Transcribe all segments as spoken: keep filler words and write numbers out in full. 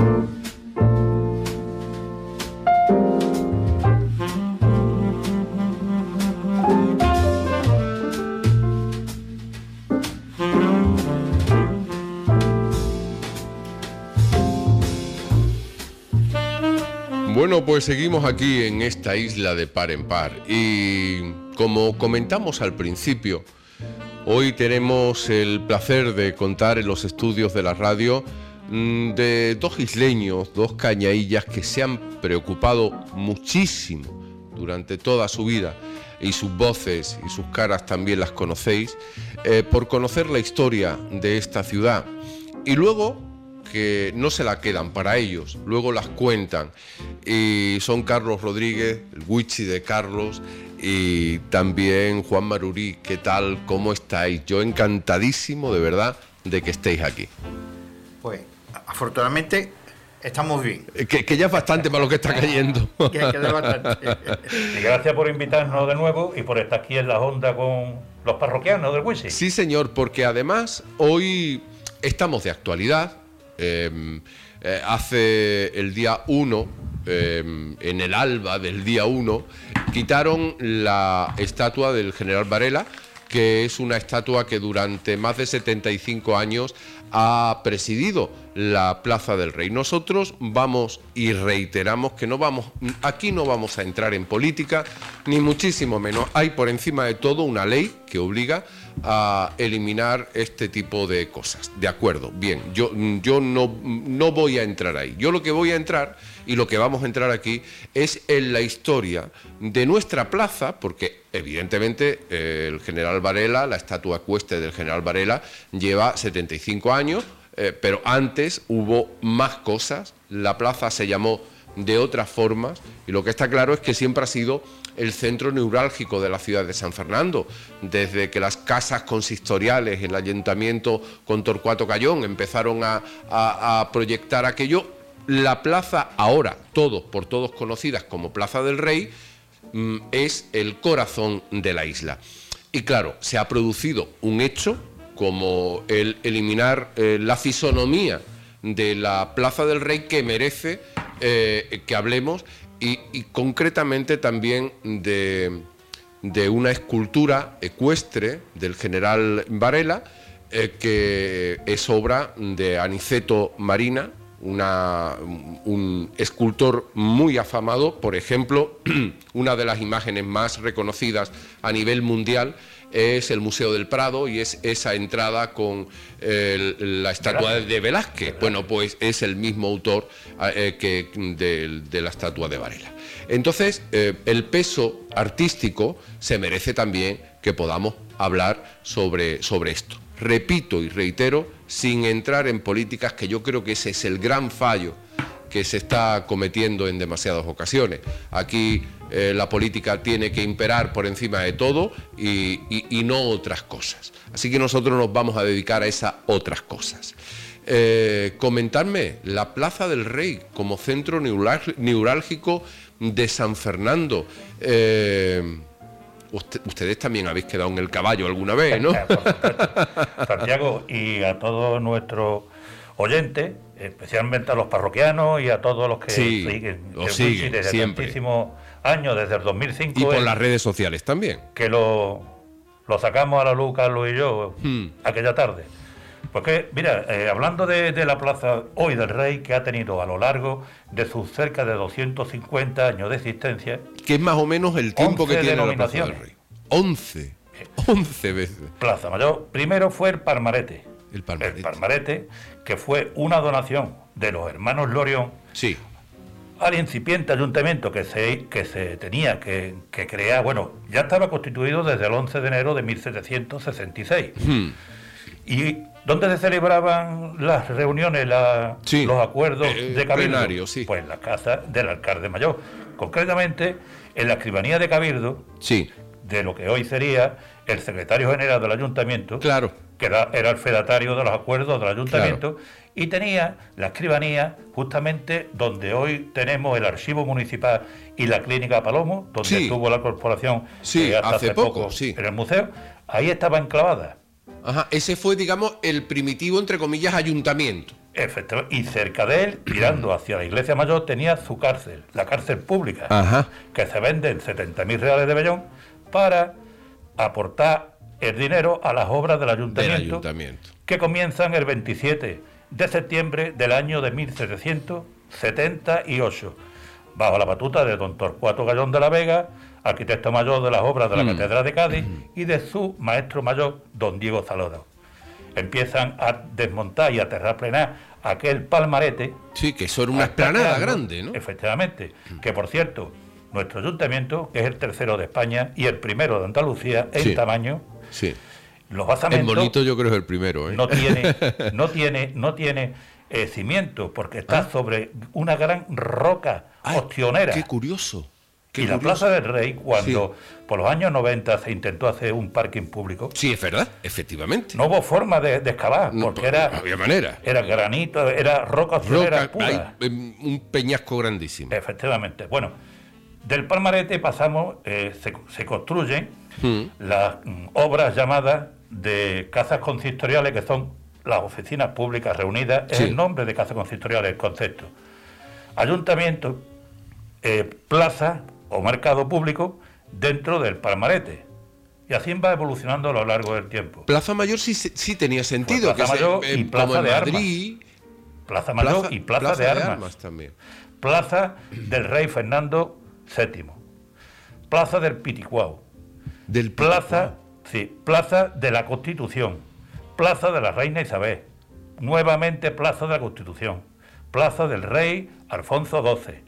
Bueno, pues seguimos aquí en esta isla de par en par y como comentamos al principio, hoy tenemos el placer de contar en los estudios de la radio de dos isleños, dos cañaillas que se han preocupado muchísimo durante toda su vida, y sus voces y sus caras también las conocéis, eh, por conocer la historia de esta ciudad, y luego que no se la quedan para ellos, luego las cuentan, y son Carlos Rodríguez, el Wichi de Carlos, y también Juan Marurí. ¿Qué tal? ¿Cómo estáis? Yo encantadísimo de verdad de que estéis aquí. Pues afortunadamente estamos bien. Que, que ya es bastante para lo que está cayendo. que, que es bastante. Y gracias por invitarnos de nuevo y por estar aquí en la onda con los parroquianos del Wichi. Sí, señor, porque además hoy estamos de actualidad. Eh, eh, hace el día uno, eh, en el alba del día uno, quitaron la estatua del general Varela, que es una estatua que durante más de setenta y cinco años ha presidido la Plaza del Rey. Nosotros vamos y reiteramos que no vamos, aquí no vamos a entrar en política, ni muchísimo menos. Hay por encima de todo una ley que obliga a eliminar este tipo de cosas. De acuerdo, bien, yo, yo no, no voy a entrar ahí. Yo lo que voy a entrar y lo que vamos a entrar aquí es en la historia de nuestra plaza, porque evidentemente eh, el general Varela, la estatua ecuestre del general Varela, lleva setenta y cinco años, eh, pero antes hubo más cosas. La plaza se llamó de otras formas y lo que está claro es que siempre ha sido el centro neurálgico de la ciudad de San Fernando, desde que las casas consistoriales, el ayuntamiento con Torcuato Cayón empezaron a, a, a proyectar aquello. La plaza, ahora todos por todos conocidas como Plaza del Rey, es el corazón de la isla. Y claro, se ha producido un hecho como el eliminar eh, la fisonomía de la Plaza del Rey, que merece eh, que hablemos, y, y concretamente también de, de una escultura ecuestre del general Varela, eh, que es obra de Aniceto Marina, Una, un escultor muy afamado. Por ejemplo, una de las imágenes más reconocidas a nivel mundial es el Museo del Prado, y es esa entrada con eh, la estatua de Velázquez. Bueno, pues es el mismo autor eh, que de, de la estatua de Varela. Entonces, eh, el peso artístico se merece también que podamos hablar sobre, sobre esto. Repito y reitero, sin entrar en políticas, que yo creo que ese es el gran fallo que se está cometiendo en demasiadas ocasiones. Aquí eh, la política tiene que imperar por encima de todo y, y, y no otras cosas. Así que nosotros nos vamos a dedicar a esas otras cosas. Eh, comentarme la Plaza del Rey como centro neurálgico de San Fernando. Eh, Usted, ustedes también habéis quedado en el caballo alguna vez, ¿no? Santiago, y a todos nuestros oyentes, especialmente a los parroquianos y a todos los que sí, siguen, lo siguen desde siempre. tantísimos años, desde el dos mil cinco. Y por en, las redes sociales también. Que lo, lo sacamos a la luz, Carlos y yo, hmm. aquella tarde. Porque, mira, eh, hablando de, de la Plaza hoy del Rey, que ha tenido a lo largo de sus cerca de doscientos cincuenta años de existencia, que es más o menos el tiempo que tiene la Plaza del Rey. once. once veces. Plaza Mayor. Primero fue el Palmarete. El Palmarete. El Palmarete, que fue una donación de los hermanos Lorión. Sí. Al incipiente ayuntamiento que se, que se tenía que, que crear. Bueno, ya estaba constituido desde el once de enero de mil setecientos sesenta y seis. Hmm. ¿Y dónde se celebraban las reuniones, la, sí, los acuerdos eh, de Cabildo? Plenario, sí. Pues en la casa del alcalde mayor. Concretamente, en la escribanía de Cabildo, sí, de lo que hoy sería el secretario general del ayuntamiento, claro, que era, era el fedatario de los acuerdos del ayuntamiento, claro, y tenía la escribanía justamente donde hoy tenemos el archivo municipal y la clínica Palomo, donde sí, estuvo la corporación sí, eh, hasta hace, hace poco, poco sí, en el museo. Ahí estaba enclavada. Ajá, ese fue, digamos, el primitivo, entre comillas, ayuntamiento. Efectivamente. Y cerca de él, tirando hacia la iglesia mayor, tenía su cárcel, la cárcel pública, Ajá. que se vende en setenta mil reales de vellón para aportar el dinero a las obras del ayuntamiento, Del ayuntamiento. que comienzan el veintisiete de septiembre del año de mil setecientos setenta y ocho, bajo la batuta de don Torcuato Gallón de la Vega, arquitecto mayor de las obras de la Mm. Catedral de Cádiz, y de su maestro mayor, don Diego Zalodo. Empiezan a desmontar y a terraplenar aquel palmarete. Sí, que eso era una hasta explanada creando, grande, ¿no? Efectivamente. Que, por cierto, nuestro ayuntamiento, que es el tercero de España y el primero de Andalucía en Sí. tamaño, Sí. los El basamentos bonito yo creo que es el primero, ¿eh? no tiene, no tiene, no tiene eh, cimientos, porque está Ah. sobre una gran roca Ay, ostionera. Qué curioso. Qué Y la curioso. Plaza del Rey, cuando por los años noventa se intentó hacer un parking público, Sí, es verdad, efectivamente. no hubo forma de, de excavar, No, porque no era, había manera. era granito, era roca ostionera Roca, pura. hay, em, un peñasco grandísimo. Efectivamente. Bueno, del palmarete pasamos, eh, se, se construyen Mm. las mm, obras llamadas de casas consistoriales, que son las oficinas públicas reunidas, es Sí. el nombre de casas consistoriales, el concepto. Ayuntamiento, eh, plaza o mercado público dentro del palmarete. Y así va evolucionando a lo largo del tiempo. Plaza Mayor sí, sí tenía sentido. Plaza que se- Mayor y em, Plaza como en de Madrid. Plaza Mayor y Plaza, de, Armas. también. Plaza del Rey Fernando séptimo. Plaza del Piticuao. Del Plaza, sí, Plaza de la Constitución, Plaza de la Reina Isabel, nuevamente Plaza de la Constitución, Plaza del Rey Alfonso doce.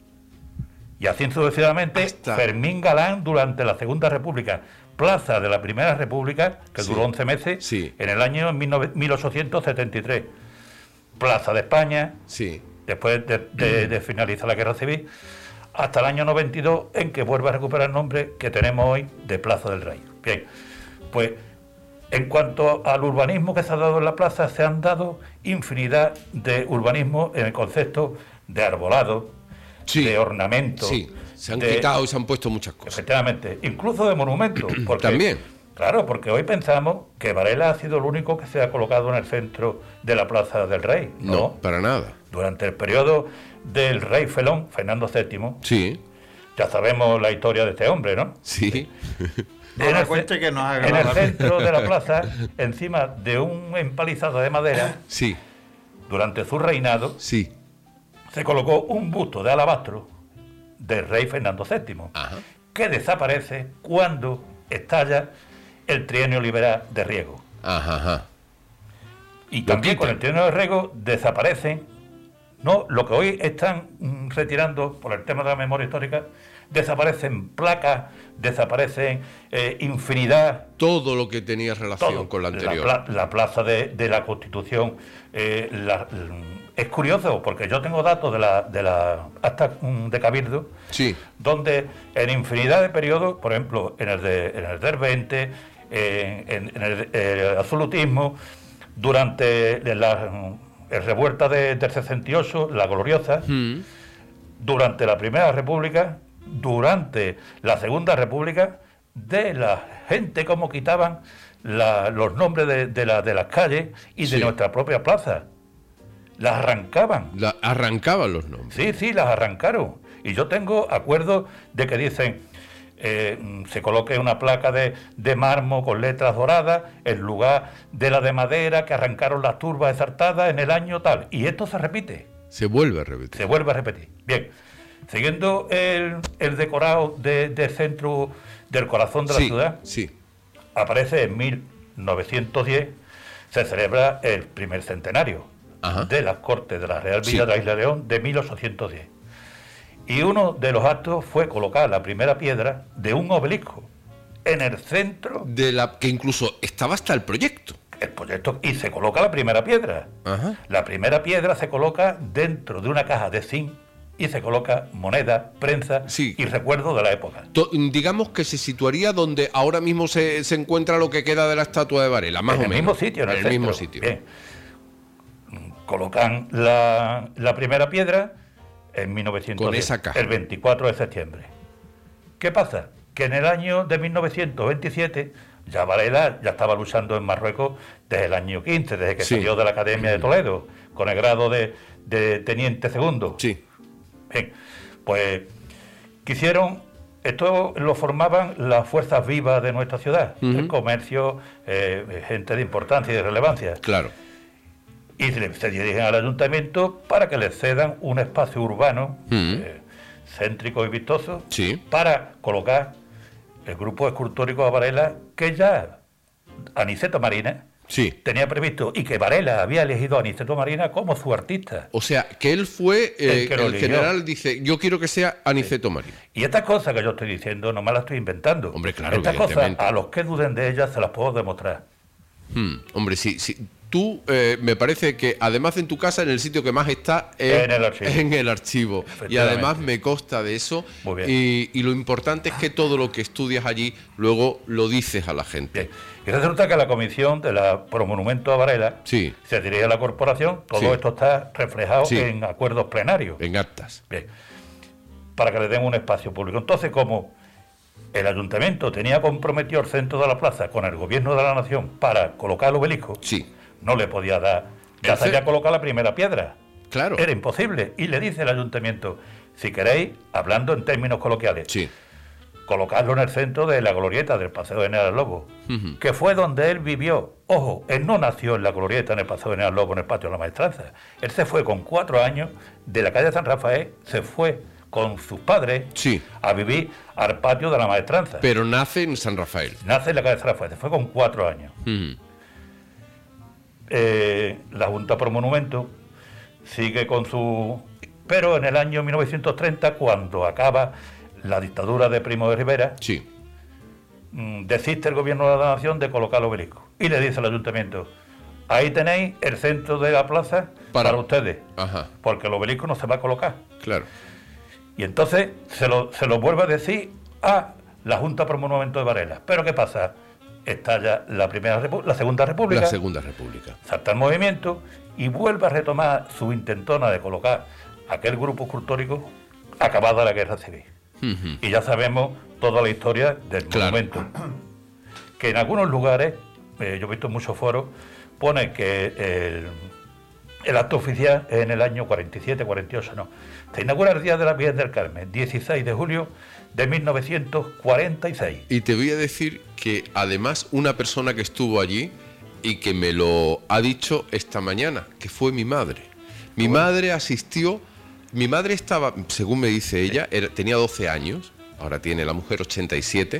Y así sucesivamente, Hasta- Fermín Galán durante la Segunda República, Plaza de la Primera República, que Sí, duró once meses, sí. en el año mil ochocientos setenta y tres, Plaza de España, Sí. después de, de- de finalizar la Guerra Civil, hasta el año noventa y dos, en que vuelve a recuperar el nombre que tenemos hoy de Plaza del Rey. Bien, pues en cuanto al urbanismo que se ha dado en la plaza, se han dado infinidad de urbanismo en el concepto de arbolado, Sí. de ornamento. Sí. Se han de- quitado y se han puesto muchas cosas. Efectivamente, incluso de monumentos. Porque, También. Claro, porque hoy pensamos que Varela ha sido el único que se ha colocado en el centro de la Plaza del Rey. No, No, para nada. durante el periodo del rey Felón, Fernando séptimo, Sí. ya sabemos la historia de este hombre, ¿no? Sí. No En la el cuente ce- que nos haga En el la- centro de la plaza, encima de un empalizado de madera, Sí. durante su reinado, Sí. se colocó un busto de alabastro del rey Fernando séptimo, Ajá. que desaparece cuando estalla el trienio liberal de Riego. Ajá, ajá. Y Lo también con quitan. el trienio de Riego desaparecen, no, lo que hoy están mm, retirando por el tema de la memoria histórica, desaparecen placas, desaparecen eh, infinidad. Todo lo que tenía relación Todo. con la anterior. pla- la plaza de, de la Constitución. eh, la- mm, es curioso, porque yo tengo datos de la, de la acta mm, de Cabildo, Sí. donde en infinidad de periodos, por ejemplo, en el, de, en el del veinte, eh, en, en el, el absolutismo, durante la el revuelta de, del sesenta y ocho, la gloriosa, Mm. durante la Primera República, durante la Segunda República, de la gente como quitaban la- los nombres de, de, la- de las calles y de Sí. nuestra propia plaza. Las arrancaban. La- arrancaban los nombres. Sí, sí, las arrancaron. Y yo tengo acuerdos de que dicen, eh, mm, se coloque una placa de, de mármol con letras doradas en lugar de la de madera que arrancaron las turbas exaltadas en el año tal. Y esto se repite, Se vuelve a repetir. se vuelve a repetir. Bien, siguiendo el, el decorado de- del centro, del corazón de la Sí, ciudad, sí. aparece en mil novecientos diez, se celebra el primer centenario Ajá. de las Cortes de la Real Sí. Villa de la Isla de León de mil ochocientos diez. Y uno de los actos fue colocar la primera piedra de un obelisco en el centro De la que incluso estaba hasta el proyecto. del proyecto y se coloca la primera piedra. Ajá. La primera piedra se coloca dentro de una caja de zinc y se coloca moneda, prensa Sí. y recuerdo de la época. To- digamos que se situaría donde ahora mismo se, se encuentra lo que queda de la estatua de Varela, más en o el menos. mismo sitio, en el, el mismo centro. sitio. Bien. Colocan la, la primera piedra en mil novecientos diez, Con esa caja. el veinticuatro de septiembre. ¿Qué pasa? Que en el año de mil novecientos veintisiete ya Varela ya estaba luchando en Marruecos desde el año quince, desde que Sí. salió de la Academia de Toledo, con el grado de, de teniente segundo. Sí. Bien, pues quisieron, esto lo formaban las fuerzas vivas de nuestra ciudad, Uh-huh. el comercio, eh, gente de importancia y de relevancia. Claro. Y se, se dirigen al ayuntamiento para que les cedan un espacio urbano Uh-huh. eh, céntrico y vistoso Sí. para colocar el grupo escultórico a Varela, que ya Aniceto Marina Sí. tenía previsto y que Varela había elegido a Aniceto Marina como su artista. O sea, que él fue, eh, El que el, lo eligió. general dice, yo quiero que sea Aniceto Marina. Y estas cosas que yo estoy diciendo no me las estoy inventando. Hombre, claro, Estas cosas, evidentemente. a los que duden de ellas, se las puedo demostrar. Hmm, Hombre, sí, sí. Tú, eh, me parece que además en tu casa, en el sitio que más está es En el archivo. en el archivo. Y Efectivamente. además me consta de eso. Muy bien. Y, y lo importante es que todo lo que estudias allí, luego lo dices a la gente. Bien. Y resulta que la comisión de la Promonumento a Varela Sí. se dirige a la corporación. Todo Sí. esto está reflejado Sí. en acuerdos plenarios. En actas. Bien. Para que le den un espacio público. Entonces, como el ayuntamiento tenía comprometido el centro de la plaza con el gobierno de la nación para colocar el obelisco, Sí. no le podía dar. Ya El se había ce- colocado la primera piedra. Claro. Era imposible. Y le dice el ayuntamiento, si queréis, hablando en términos coloquiales, Sí. colocarlo en el centro de la glorieta del Paseo de General Lobo, Ujú. que fue donde él vivió. Ojo, él no nació en la glorieta, en el Paseo de General Lobo, en el patio de la Maestranza. Él se fue con cuatro años de la calle San Rafael, se fue con sus padres Sí. a vivir al patio de la Maestranza. Pero nace en San Rafael. Nace en la calle San Rafael, se fue con cuatro años. Ujú. Eh, la Junta Pro Monumento sigue con su... Pero en el año mil novecientos treinta, cuando acaba la dictadura de Primo de Rivera, Sí. mm, desiste el gobierno de la nación de colocar el obelisco. Y le dice al ayuntamiento, ahí tenéis el centro de la plaza Para- para, ustedes, Ajá. porque el obelisco no se va a colocar. Claro. Y entonces se lo, se lo vuelve a decir a la Junta Pro Monumento de Varela. Pero ¿qué pasa? Estalla la, primera repu- la Segunda República, La Segunda República. salta el movimiento y vuelve a retomar su intentona de colocar aquel grupo escultórico acabada la Guerra Civil. Ujú. Y ya sabemos toda la historia del Claro. monumento. Que en algunos lugares, eh, yo he visto en muchos foros, pone que el, el acto oficial es en el año cuarenta y siete, cuarenta y ocho, no. Se inaugura el Día de la Virgen del Carmen, dieciséis de julio de mil novecientos cuarenta y seis. Y te voy a decir que además una persona que estuvo allí y que me lo ha dicho esta mañana, que fue mi madre. Mi madre asistió, mi madre estaba, según me dice ella, era- tenía doce años, ahora tiene la mujer ochenta y siete,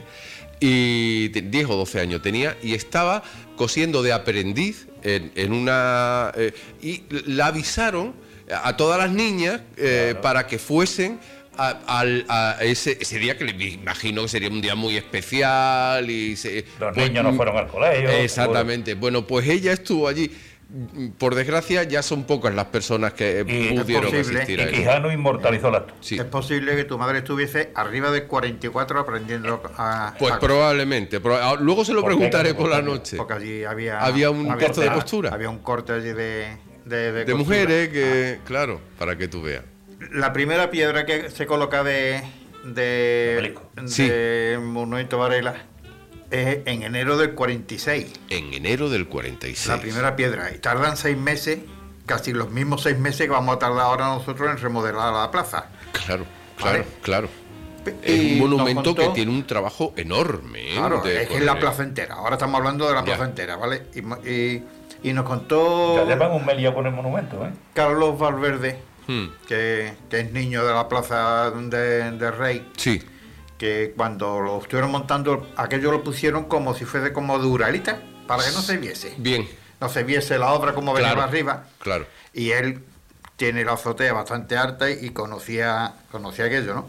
y te- diez o doce años tenía, y estaba cosiendo de aprendiz en, en una... eh, y la avisaron a todas las niñas eh, Claro. para que fuesen a, al- a ese, ese día, que me imagino que sería un día muy especial y se, Los pues, niños no fueron al colegio. exactamente. Bueno, pues ella estuvo allí. Por desgracia, ya son pocas las personas que Y es pudieron posible, asistir Y a él. Quijano inmortalizó el acto. Sí. Es posible que tu madre estuviese arriba de cuarenta y cuatro aprendiendo a... Pues a- probablemente. Proba- ah, Luego se lo ¿Por qué? preguntaré por la Porque noche. Porque allí había... Había un corte de tela, costura. Había un corte allí de... De, De costura. mujeres que, claro, para que tú veas. La primera piedra que se coloca de... De... Obelisco. Sí. de Monumento Varela es en enero del cuarenta y seis. En enero del cuarenta y seis. La primera piedra. Y tardan seis meses, casi los mismos seis meses que vamos a tardar ahora nosotros en remodelar la plaza. Claro, claro, Vale. claro. Y Es un nos monumento contó- que tiene un trabajo enorme. ¿eh? Claro, de es que es la poner- plaza entera. Ahora estamos hablando de la Ya. plaza entera, ¿vale? Y, mo- y- y nos contó Ya llevan un melio con el monumento, ¿eh? Carlos Valverde, Hmm, que, que es niño de la plaza de, de Rey, Sí, que cuando lo estuvieron montando, aquello lo pusieron como si fuese como duralita, para que no se viese. bien, No se viese la obra como venía Claro. arriba. claro. Y él tiene la azotea bastante alta y conocía, conocía aquello, ¿no?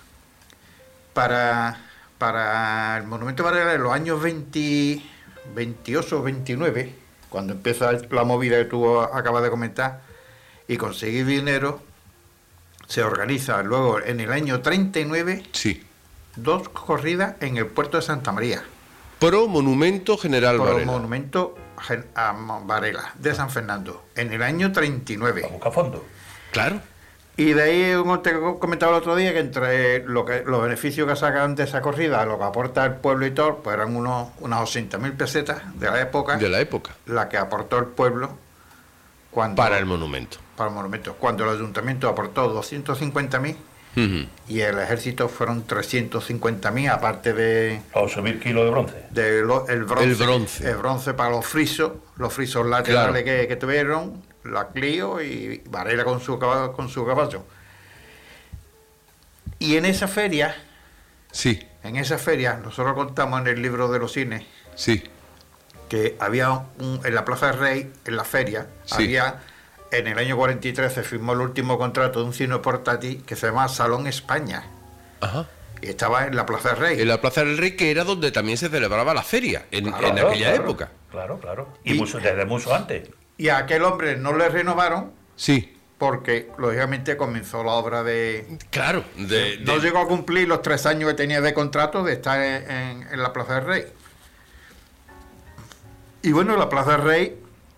Para, para el Monumento Varela en los años veinte, veintiocho o veintinueve, cuando empieza la movida que tú acabas de comentar, y conseguir dinero, se organiza luego en el año treinta y nueve Sí. dos corridas en el puerto de Santa María, Pro Monumento General por el Varela. Monumento Gen- a Varela de San Fernando, en el año treinta y nueve. A buscar fondo. Claro. Y de ahí, como te comentaba el otro día, que entre lo que, los beneficios que sacan de esa corrida, lo que aporta el pueblo y todo, pues eran unos, unas ochenta mil pesetas de la época, De la época. la que aportó el pueblo Cuando, para el monumento. Para el monumento. Cuando el ayuntamiento aportó doscientos cincuenta mil Uh-huh. y el ejército fueron trescientos cincuenta mil, aparte de... ocho mil kilos de bronce. de lo, el, bronce, El bronce. el bronce para los frisos, los frisos laterales claro. que, que tuvieron, la Clio y Varela con su, con su caballo. Y en esa feria, sí. en esa feria, nosotros contamos en el libro de los cines, sí. que había un, en la Plaza del Rey, en la feria, sí. había... En el año cuarenta y tres se firmó el último contrato de un cine portátil que se llama Salón España. Ajá. Y estaba en la Plaza del Rey. En la Plaza del Rey, que era donde también se celebraba la feria, en, claro, en aquella claro, época. Claro, claro. Y, y mucho, desde mucho antes. Y a aquel hombre no le renovaron. Sí. Porque, lógicamente, comenzó la obra de... Claro. De, no de... llegó a cumplir los tres años que tenía de contrato de estar en, en, en la Plaza del Rey. Y bueno, la Plaza del Rey...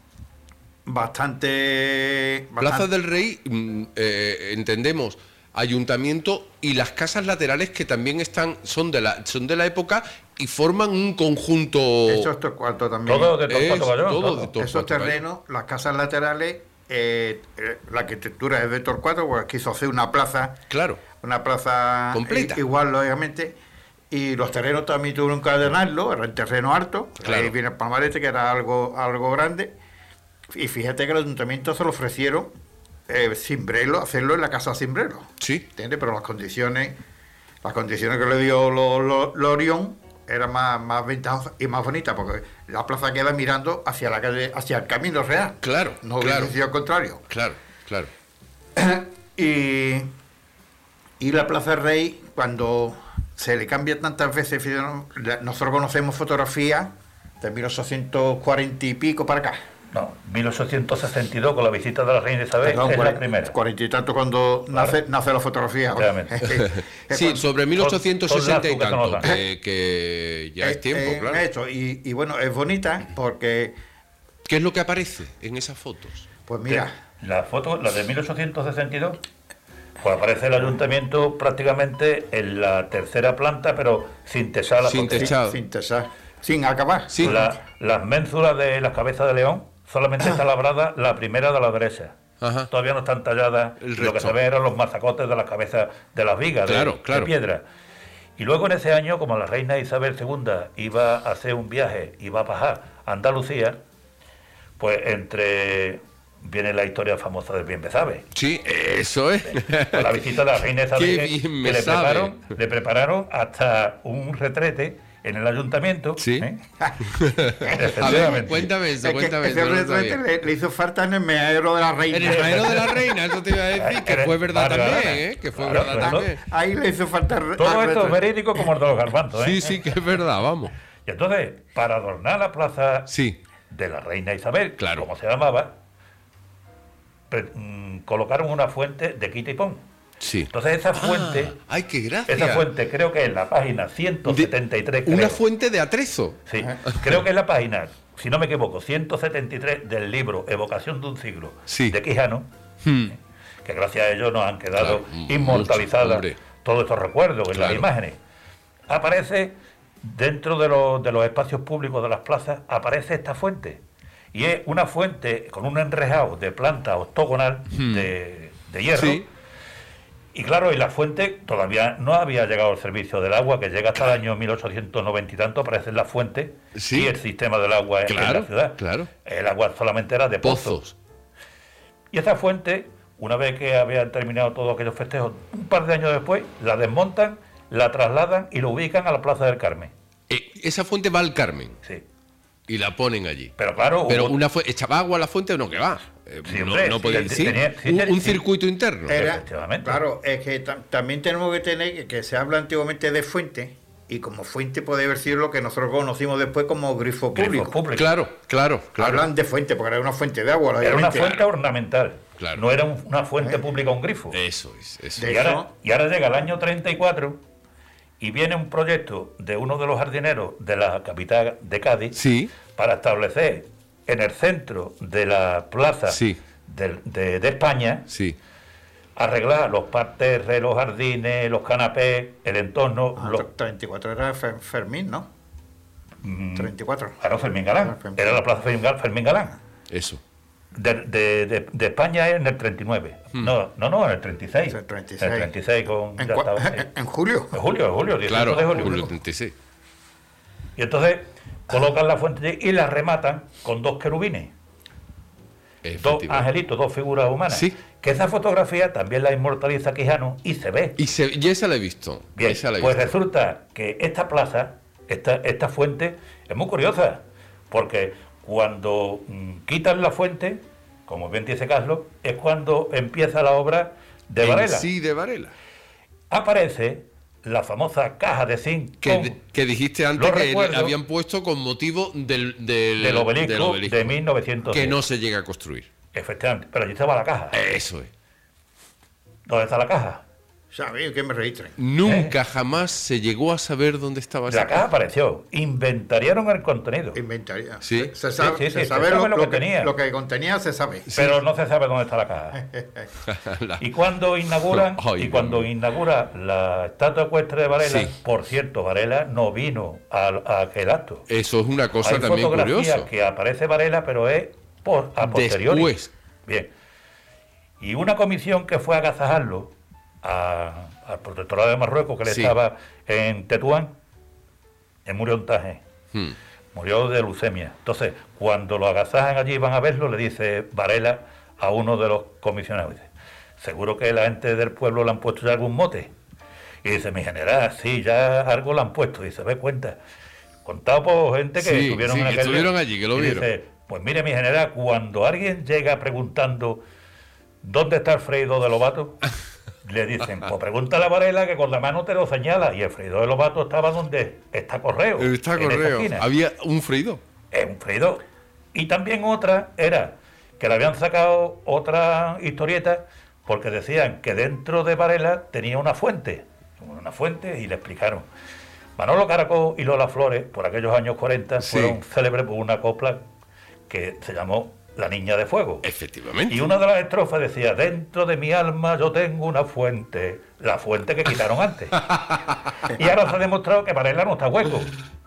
Bastante, bastante... Plaza del Rey, eh, entendemos, ayuntamiento y las casas laterales que también están son de la son de la época y forman un conjunto. Eso es Torcuato también. Todo de Torcuato Bayón. Todo todo. de Torcuato Esos terrenos, Bayón. las casas laterales, eh, eh, la arquitectura es de Torcuato, porque quiso hacer una plaza. Claro. Una plaza completa. Igual, lógicamente. Y los terrenos también tuvieron que ordenarlo, era el terreno alto. Claro. Ahí viene el Palmarete, que era algo, algo grande. Y fíjate que el ayuntamiento se lo ofrecieron eh, Cimbrelo, hacerlo en la casa Cimbrelo. Sí. ¿Entiendes? Pero las condiciones, las condiciones que le dio lo, lo, lo Orión eran más, más ventajosas y más bonitas, porque la plaza queda mirando hacia la calle, hacia el camino real. Claro. No claro. hubiese sido al contrario. Claro, claro. y, y la Plaza Rey, cuando se le cambia tantas veces, nosotros conocemos fotografías de mil ochocientos cuarenta y pico para acá. No, mil ochocientos sesenta y dos con la visita de la reina Isabel. Perdón, es cuarenta, la primera. cuarenta y tanto cuando claro. nace, nace la fotografía. Sí, cuando, sobre mil ochocientos sesenta y tanto, que, que, que ya es, es tiempo, eh, claro. Esto, y, y bueno, es bonita porque... ¿Qué es lo que aparece en esas fotos? Pues mira... La foto, la de mil ochocientos sesenta y dos, pues aparece el ayuntamiento prácticamente en la tercera planta, pero sin tesar la Sin techado. Sin, sin tesar, sin acabar. Sí. La, las ménsulas de las cabezas de león, solamente está labrada la primera de la derecha. Ajá. Todavía no están talladas. Lo que se ve eran los mazacotes de las cabezas de las vigas, claro, de, claro. de piedra. Y luego en ese año, como la reina Isabel segunda iba a hacer un viaje, iba a bajar a Andalucía, pues entre... viene la historia famosa del bien me sabe. Sí, eso es. Con la visita de la reina Isabel, Qué que, bien me que le, sabe. prepararon, le prepararon hasta un retrete en el ayuntamiento. Sí. ¿eh? A ver, cuéntame eso, es cuéntame que eso. ese No retrete le, le hizo falta en el meadero de la reina. En el meadero de la reina, eso te iba a decir, que fue verdad Vale, también, vale. ¿eh? Que fue Claro, verdad claro. también. Ahí le hizo falta el Todo al esto es retrete. verídico como el de los garbanzos. ¿eh? Sí, sí, que es verdad, vamos. Y entonces, para adornar la plaza Sí, de la reina Isabel, Claro. como se llamaba, pre- mm, colocaron una fuente de quita y pon. sí. Entonces esa fuente, Ah, ay, qué gracia. esa fuente creo que es la página ciento setenta y tres. De- una creo. fuente de atrezo. Sí, creo que es la página, si no me equivoco, ciento setenta y tres del libro Evocación de un siglo, Sí. de Quijano, Hmm. que gracias a ellos nos han quedado Claro, inmortalizadas mucho, hombre. todos estos recuerdos en Claro. las imágenes. Aparece, dentro de los, de los espacios públicos de las plazas, aparece esta fuente. Y es una fuente con un enrejado de planta octogonal Hmm. de, de hierro. Sí. Y claro, y la fuente todavía no había llegado el servicio del agua, que llega hasta el año mil ochocientos noventa y tanto, aparece la fuente Sí. y el sistema del agua en- Claro, en la ciudad. claro. El agua solamente era de pozos. Pozos. Y esa fuente, una vez que habían terminado todos aquellos festejos, un par de años después, la desmontan, la trasladan y lo ubican a la Plaza del Carmen. Eh, esa fuente va al Carmen Sí. y la ponen allí. Pero claro, Pero hubo- una fue, ¿echaba agua a la fuente o no? Que va. Eh, Sí, no, hombre, no sí, podía te- sí, tenía- sí, un, tenía- un sí. circuito interno. Era- Efectivamente. Claro, es que tam- también tenemos que tener que, que se habla antiguamente de fuente, y como fuente puede haber sido lo que nosotros conocimos después como grifo grifos público. públicos. Claro, claro, claro. Hablan de fuente, porque era una fuente de agua. Era una lógicamente. fuente ornamental. Claro. No era un- una fuente pública, un grifo. Eso es, eso De Y es. ahora, y ahora llega el año treinta y cuatro y viene un proyecto de uno de los jardineros de la capital de Cádiz Sí, para establecer en el centro de la plaza Sí. del- de, de España, sí. arreglar los parterres, los jardines, los canapés, el entorno. Ah, los- treinta y cuatro era Fer- Fermín, ¿no? Mm, treinta y cuatro. claro, Fermín Galán. Fermín. Era la plaza Fermín Gal- Fermín Galán. Eso. De, de, de, de España es en el treinta y nueve. Hmm. No, no, no, en el treinta y seis. En el treinta y seis. En el treinta y seis con, ¿En, estaba, en, en julio? En julio, en julio, dieciocho claro, de julio. julio treinta y seis. Y entonces colocan la fuente y la rematan con dos querubines. Dos angelitos, dos figuras humanas. Sí. Que esa fotografía también la inmortaliza Quijano y se ve. Y, se, y esa la he visto. Bien, esa la he pues visto. resulta que esta plaza, esta, esta fuente, es muy curiosa, porque cuando mmm, quitan la fuente, como bien dice Carlos, es cuando empieza la obra de en Varela. Sí, de Varela. Aparece la famosa caja de zinc. Que, que dijiste antes que recuerdo, habían puesto con motivo del, del, del, obelisco, del obelisco de mil novecientos. Que no se llega a construir. Efectivamente, pero allí estaba la caja. Eso es. ¿Dónde está la caja? ¿Sabéis que me registren? Nunca ¿Eh? jamás se llegó a saber dónde estaba esa La caja apareció. Inventariaron el contenido. Inventaría. Sí. Se, se sabe, sí, sí, se sí, sabe se lo, sabe lo lo que que tenía. Lo que contenía se sabe. Pero no se sabe dónde está la caja. la... Y cuando inauguran, Ay, y cuando Dios. inaugura la estatua ecuestre de Varela, Sí. por cierto, Varela no vino a, a aquel acto. Eso es una cosa Hay también fotografías curiosa. que aparece Varela, pero es por, a posteriori. Después. Bien. Y una comisión que fue a agasajarlo a, al protectorado de Marruecos, que le Sí. estaba en Tetuán, él murió en Taje. Hmm. Murió de leucemia. Entonces, cuando lo agasajan allí y van a verlo, le dice Varela a uno de los comisionados, dice, seguro que la gente del pueblo le han puesto ya algún mote. Y dice, mi general, sí, ya algo le han puesto. Y se ve cuenta. Contado por gente que Sí, estuvieron sí, en que aquel estuvieron día. allí, que lo Y vieron. dice, pues mire, mi general, cuando alguien llega preguntando ¿dónde está el Freído de Lobato? Le dicen, pues pregúntale a Varela que con la mano te lo señala. Y el Freído de Lobato estaba donde está Correo. Está en esa Correo. esquina. Había un freído. Es un freidor. Y también otra era que le habían sacado otra historieta porque decían que dentro de Varela tenía una fuente. Una fuente y le explicaron. Manolo Caracol y Lola Flores, por aquellos años cuarenta, Sí. fueron célebres por una copla que se llamó La Niña de Fuego. Efectivamente. Y una de las estrofas decía, dentro de mi alma yo tengo una fuente, la fuente que quitaron antes. Y ahora se ha demostrado que Varela no está hueco.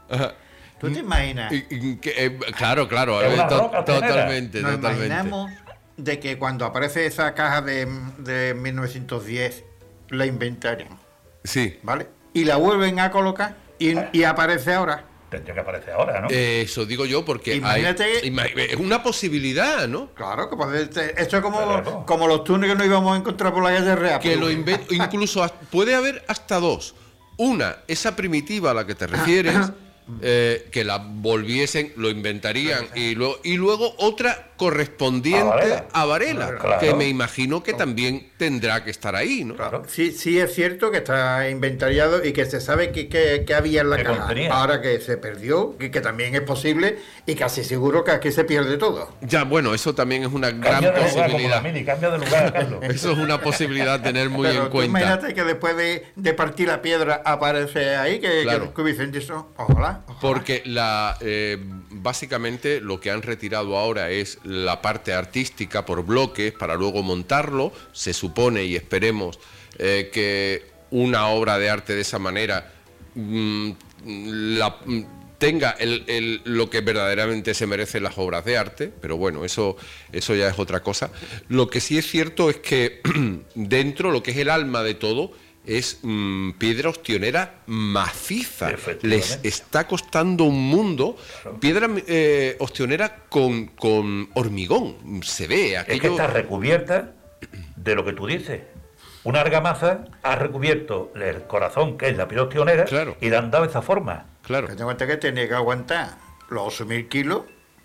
¿Tú te imaginas? Y- y que, eh, claro, claro. Es eh, una to- roca tenera. totalmente, Nos totalmente. imaginamos de que cuando aparece esa caja de, de mil novecientos diez la inventarían, Sí. ¿vale? Y la vuelven a colocar y, y aparece ahora. Tendría que aparecer ahora, ¿no? Eh, Eso digo yo porque Imagínate- hay, ima- es una posibilidad, ¿no? Claro, que puede ser- esto es como, Claro. como los túneles que nos íbamos a encontrar por la calle Real. Que lo inven- incluso has- puede haber hasta dos. Una, esa primitiva a la que te refieres, eh, que la volviesen, lo inventarían, y luego, y luego otra correspondiente A Varela. a Varela, Claro. que me imagino que también tendrá que estar ahí, ¿no? Claro. Sí, sí es cierto que está inventariado y que se sabe que, que- que había en la Que caja. contenía. Ahora que se perdió, que, que también es posible y casi seguro que aquí se pierde todo. Ya, bueno, eso también es una gran Cambia de lugar, como la posibilidad. mili, cambia de lugar, Carlos. Eso es una posibilidad a tener muy Pero en tú cuenta. imagínate que después de, de partir la piedra aparece ahí, que, Claro. que, que hubiesen dicho, ojalá, ojalá. Porque la, eh, básicamente lo que han retirado ahora es la parte artística por bloques para luego montarlo. Se supone y esperemos eh, que una obra de arte de esa manera mm, la, mm, tenga el, el- lo que verdaderamente se merecen las obras de arte, pero bueno, eso, eso ya es otra cosa. Lo que sí es cierto es que dentro, lo que es el alma de todo, es mm, piedra ostionera maciza. Efectivamente. Les está costando un mundo. Piedra eh, ostionera con, con hormigón. Se ve Es que aquello. está recubierta de lo que tú dices. Una argamasa ha recubierto el corazón, que es la piel ostionera, Claro. y le han dado esa forma. Claro, Que tengo en cuenta que tenía que aguantar los ocho mil kilos.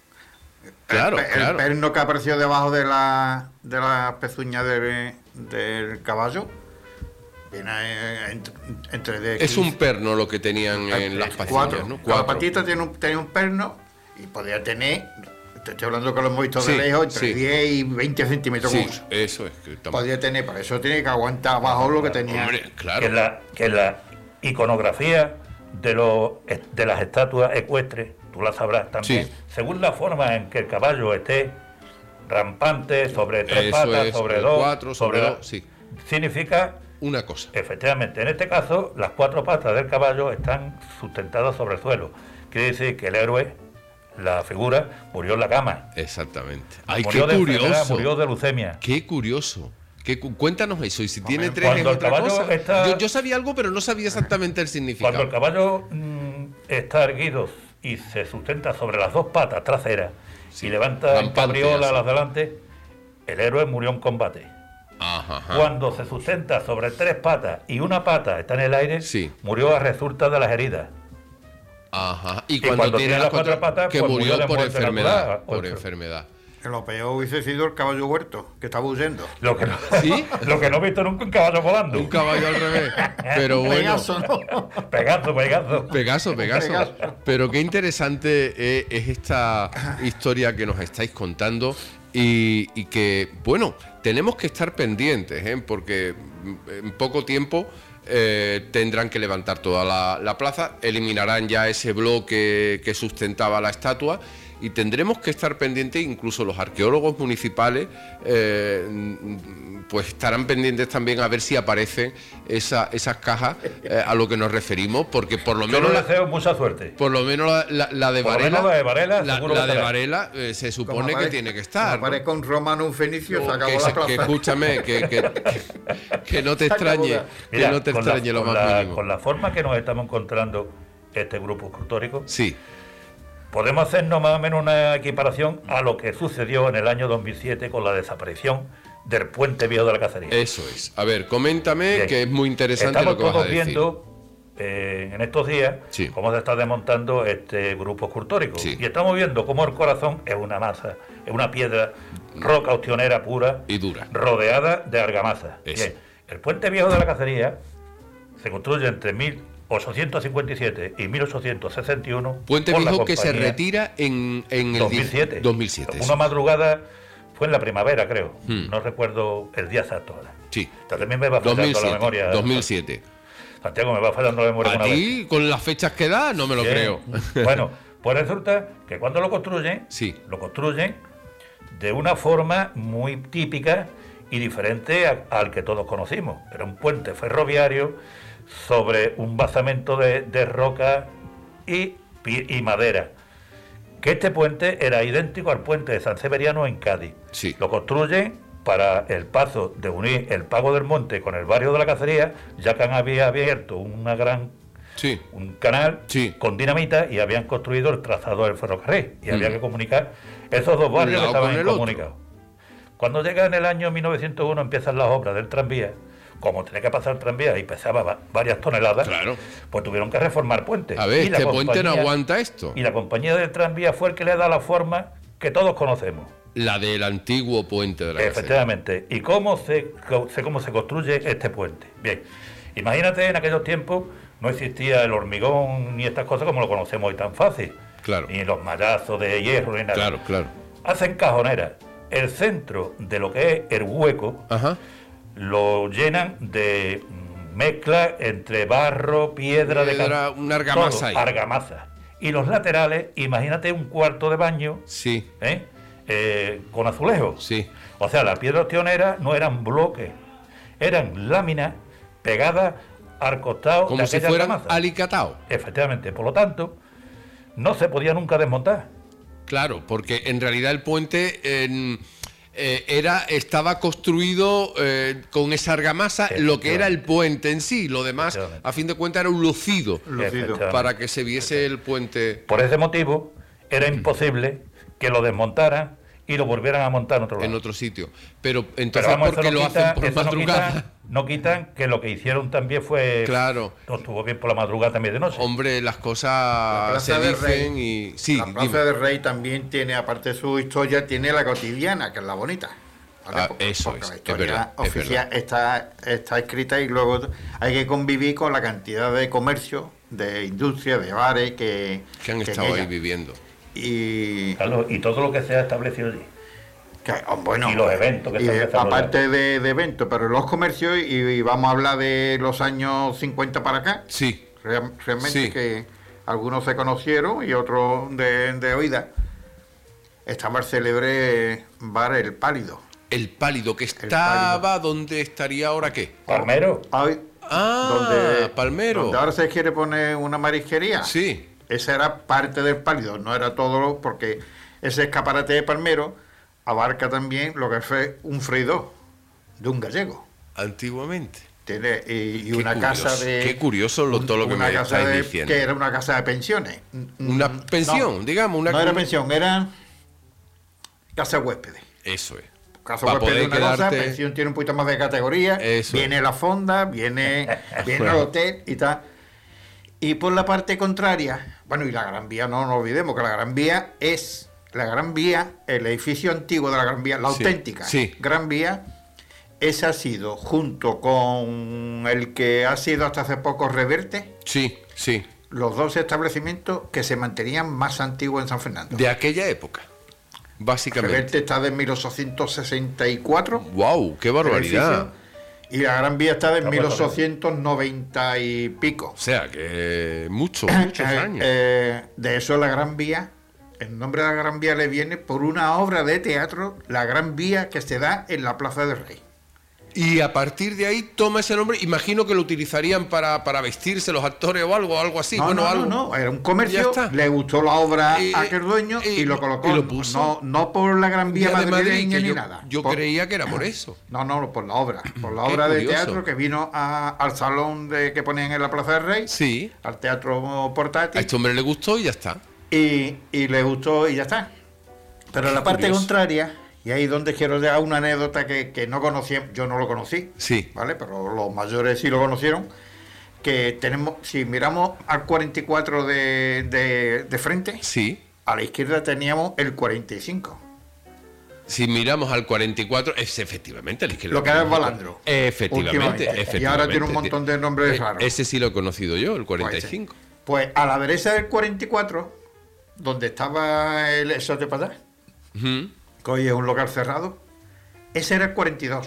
claro, el, pe- claro. el perno que apareció debajo de la, de la pezuña del, del caballo. Viene eh, entre, entre de Es un perno lo que tenían en las patillas, cuatro. ¿no? Cada patita tiene un, tiene un perno y podría tener, te estoy hablando que lo hemos visto Sí, de lejos, entre sí. diez y veinte centímetros. Sí, mucho. eso es. Que estamos- Podría tener, por eso tiene que aguantar abajo lo que tenía. Hombre, Que, claro. la, que la iconografía de, los, de las estatuas ecuestres, tú la sabrás también, Sí. según la forma en que el caballo esté rampante, sobre tres Eso patas, es, sobre sobre dos, cuatro, sobre la- dos, sí. significa, Una cosa. efectivamente, en este caso, las cuatro patas del caballo están sustentadas sobre el suelo. Quiere decir que el héroe la figura, murió en la cama. Exactamente. Ay, murió qué de enfermedad, curioso. murió de leucemia. Qué curioso. Qué cu- cuéntanos eso. Y si tiene Cuando tres es el otra caballo cosa. está- Yo, yo sabía algo, pero no sabía exactamente el significado. Cuando el caballo mm, está erguido y se sustenta sobre las dos patas traseras Sí, y levanta en rampante, cabriola así. las delante, el héroe murió en combate. Ajá, ajá. Cuando se sustenta sobre tres patas y una pata está en el aire, Sí. murió a resulta de las heridas. Ajá. Y Y cuando, cuando tiene tiene las las cuatro cuatro patas, que pues murió murió de por muerte enfermedad. natural. Por Pues- enfermedad. Que lo peor hubiese sido el caballo huerto, que estaba huyendo. Lo que no, ¿Sí? lo que no he visto nunca un caballo volando. Un caballo al revés. Pero bueno. Pegaso, ¿no? Pegazo, pegazo. Pegaso, Pegaso. Pegaso. Pero qué interesante eh, es esta historia que nos estáis contando y, y que, bueno, tenemos que estar pendientes, ¿eh? Porque en poco tiempo eh, tendrán que levantar toda la, la plaza, eliminarán ya ese bloque que sustentaba la estatua. Y tendremos que estar pendientes, incluso los arqueólogos municipales, eh, pues estarán pendientes también a ver si aparecen esa, esas cajas eh, a lo que nos referimos, porque por lo Yo menos le la, deseo mucha suerte. por lo menos la, la- la de Por lo Varela, menos la de Varela, la, seguro la que de estará. Varela eh, se supone Como que aparezca- tiene que como estar, ¿no? aparezca un romano, un fenicio, se acabó que, la se- plaza. que escúchame, que, que, que- que no te Se acabó extrañe, ya. que Mira, no te con la- extrañe lo con más la- mínimo. Con la forma que nos estamos encontrando este grupo escultórico, Sí, podemos hacernos más o menos una equiparación a lo que sucedió en el año dos mil siete con la desaparición del puente viejo de la cacería. eso es. A ver, coméntame, Bien. que es muy interesante Estamos lo que vas a todos decir. viendo eh, en estos días Sí. cómo se está desmontando este grupo escultórico. Sí. Y estamos viendo cómo el corazón es una masa, es una piedra, roca ostionera pura, Y dura. rodeada de argamasa. Eso. Bien, el puente viejo de la cacería se construye entre mil ochocientos cincuenta y siete y mil ochocientos sesenta y uno. Puente por la viejo que se compañía retira en, en el dos mil siete. dos mil siete, Una sí. madrugada fue en la primavera, creo. Hmm. No recuerdo el día exacto ahora. Sí. También me va fallando la dos mil siete, memoria. dos mil siete. Santiago, me va fallando la memoria. A una vez. ti, con las fechas que da, no me lo Bien. creo. Bueno, pues resulta que cuando lo construyen, Sí. lo construyen de una forma muy típica y diferente a- al que todos conocimos. Era un puente ferroviario sobre un basamento de, de roca y, pi- y madera. Que este puente era idéntico al puente de San Severiano en Cádiz. Sí. Lo construyen para el paso de unir el Pago del Monte con el barrio de la Cacería, ya que han había abierto una gran Sí. un canal Sí. con dinamita y habían construido el trazado del ferrocarril y Mm. había que comunicar esos dos barrios que lado con estaban el otro. incomunicados. Cuando llega en el año mil novecientos uno empiezan las obras del tranvía, como tenía que pasar el tranvía y pesaba va- varias toneladas, Claro. pues tuvieron que reformar puentes. A ver, Y la este puente no compañía- aguanta esto. Y la compañía del tranvía fue el que le da la forma que todos conocemos. La del antiguo puente de la Cacería. Efectivamente. ¿Y cómo se, co- se- cómo se construye este puente? Bien, imagínate en aquellos tiempos no existía el hormigón ni estas cosas como lo conocemos hoy tan fácil. Claro. Ni los mallazos de hierro ni nada. Claro, claro. Hacen cajoneras. El centro de lo que es el hueco Ajá. lo llenan de mm, mezcla entre barro, piedra, de Piedra, can- una argamasa todo, ahí. argamasa. Y los laterales, imagínate un cuarto de baño Sí, ¿eh? Eh, con azulejos. sí. O sea, las piedras ostioneras no eran bloques, eran láminas pegadas al costado Como de si aquella fueran argamasa. alicatao. Efectivamente, por lo tanto, no se podía nunca desmontar. Claro, porque en realidad el puente en, eh, era estaba construido eh, con esa argamasa, lo que era el puente en sí. Lo demás, Efectivamente. a fin de cuentas, era un lucido Lucido. Efectivamente. para que se viese el puente. Por ese motivo, era imposible que lo desmontaran y lo volvieran a montar en otro lado. en otro sitio. Pero Pero entonces, vamos, ¿por qué eso no lo quita- hacen por eso no madrugada? quitan- no quitan que lo que hicieron también fue... Claro. No estuvo bien por la madrugada también de noche. Hombre, las La cosas Plaza se del dicen Rey. y... Sí, la dime. Plaza del Rey también tiene, aparte de su historia, tiene la cotidiana, que es la bonita. Ah, Porque- eso porque es, la es historia verdad, es oficial está, está escrita y luego hay que convivir con la cantidad de comercio, de industria, de bares que, Que han que estado ahí llegan. viviendo. Y, Carlos, y todo lo que se ha establecido allí. que, oh, bueno, Y los eventos que y, se han eh, desarrollado. aparte de, de eventos, pero los comercios, y, y vamos a hablar de los años cincuenta para acá, Sí, Real- realmente Sí. que algunos se conocieron y otros de, de oída. Estaba el célebre bar El Pálido. el pálido que estaba, ¿dónde estaría ahora qué? Palmero. Hoy, Ah, Palmero. Donde ahora se quiere poner una marisquería. Sí. esa era parte del pálido, no era todo, lo, porque ese escaparate de palmero abarca también lo que fue un freidor de un gallego. Antiguamente. Tiene, y, y Qué una curioso, casa de... Qué curioso lo, todo lo que una me casa estáis de, diciendo. que era una casa de pensiones. Una pensión, no, digamos. Una no era pensión, era casa de huéspedes. Eso es. Casa Pa' huéspedes poder una cosa, quedarte- pensión tiene un poquito más de categoría, Eso viene es. la fonda, viene, viene el hotel y tal. Y por la parte contraria, bueno, y la Gran Vía, no nos olvidemos que la Gran Vía es, la Gran Vía, el edificio antiguo de la Gran Vía, la Sí, auténtica sí. Gran Vía, ese ha sido, junto con el que ha sido hasta hace poco Reverte, Sí, sí. los dos establecimientos que se mantenían más antiguos en San Fernando. De aquella época, básicamente. Reverte está de mil ochocientos sesenta y cuatro. ¡Wow! ¡Qué barbaridad! Y la Gran Vía está de Está mil bueno, ochocientos noventa y pico. O sea, que muchos, muchos Eh, años. eh, de eso la Gran Vía, el nombre de la Gran Vía le viene por una obra de teatro, la Gran Vía que se da en la Plaza del Rey. Y a partir de ahí toma ese nombre. Imagino que lo utilizarían para, para vestirse los actores o algo, algo así. no, bueno, no, algo. no, no, era un Ya comercio, está. le gustó la obra Y- a aquel dueño y, y- lo colocó. y lo puso. No, no por la Gran Vía Vía de Madrid, madrileña que ni yo, nada. yo Por- creía que era por eso. No, no, por la obra. Por la Qué obra de curioso. teatro que vino a- al salón de, que ponían en la Plaza del Rey, Sí. al teatro A portátil, este hombre le gustó y ya está. y, y le gustó y ya está. Pero Qué la parte curioso. contraria, y ahí donde quiero dar una anécdota que, que no conocía, yo no lo conocí, Sí. ¿vale? Pero los mayores sí lo conocieron, que tenemos, si miramos al cuarenta y cuatro de, de, de frente, Sí. a la izquierda teníamos el cuarenta y cinco. Si miramos al cuarenta y cuatro, es efectivamente a la izquierda. Lo que era el Balandro. Efectivamente, Últimamente. efectivamente. Y ahora tiene un montón de nombres Eh, raros. Ese sí lo he conocido yo, el cuarenta y cinco. Pues a la derecha del cuarenta y cuatro, donde estaba el eso de Padá, Ujú. que hoy es un local cerrado, ese era el cuarenta y dos.